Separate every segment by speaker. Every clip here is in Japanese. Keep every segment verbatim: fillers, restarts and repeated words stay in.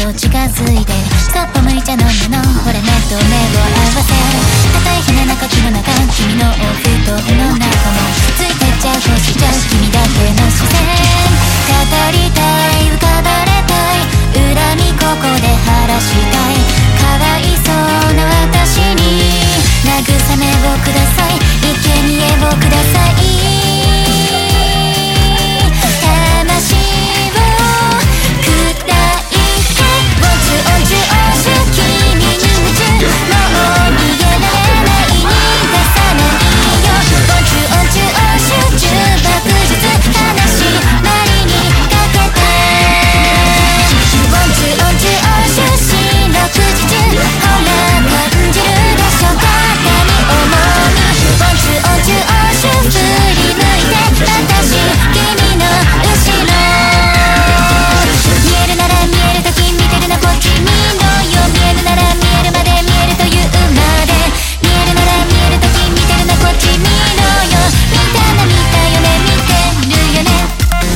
Speaker 1: と近づいてそっぽ向いちゃ飲むのほら目と目を合わせ硬いひな中木の中君のお布団の中もついてっちゃうこしちゃう君だけの視線語りたい浮かばれたい恨みここで晴らしたいかわいそうな私に慰めをください生贄をください魂を砕いておんちゅおんちゅおんちゅ君に夢中もう逃げられない逃がさないよおんちゅおんちゅおんちゅ重爆術話まりにかけておんちゅおんちゅおんちゅ四六時中ほら感じるでしょ肩に重みおんちゅおんちゅおんちゅ振り向いて私君の後ろ見えるなら見えるとき見てるなこっち見ろよ見えるなら見えるまで見えるというまで見えるなら見えるとき見てるなこっち見ろよ見たな見たよね見てるよね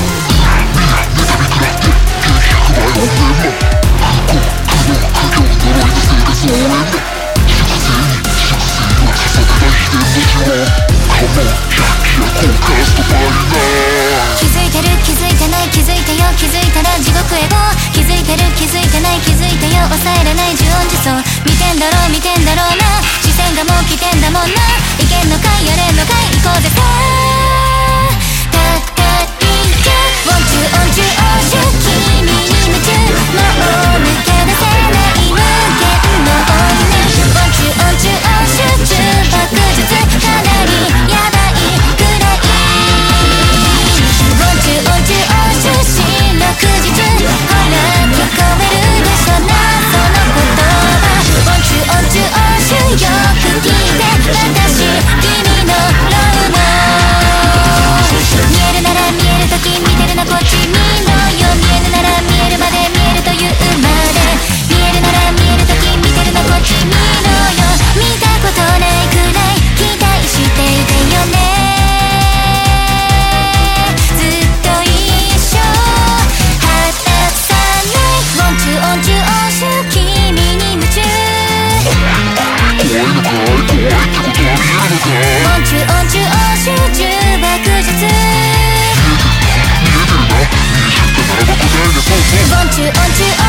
Speaker 1: 気づいてる気づいてない気づいてよ気づいたら地獄へゴー気づいてる気づいてない気づいてよ抑えれない呪音自走見てんだろう見てんだろうな視線がもう来てんだもんないけんのかいやれんのかい行こうぜさたったりんちゃウォンチュオンチュオンチュ君に夢中もう抜け出せない無限の女ウォンチュオンチュオンチュ重爆術かなりやばいくらいおんちゅおんちゅおんちゅ四六時中ほら聞こえるでしょなその言葉おんちゅおんちゅおんちゅよく聞いて私君のローマ見えるなら見えるとき見てるなこっち見ろよ見えるなら見えるまで見えるというまで見えるなら見えるとき見てるなこっち見ろよ見たことないくらい期待していてよねおんちゅおんちゅ君に夢中怖いのかい怖いってことは見えるのかいおんちゅおんちゅおんちゅ重爆術見えてるな見えてるな見えちゃったならば答えでそうそうおんちゅおんちゅ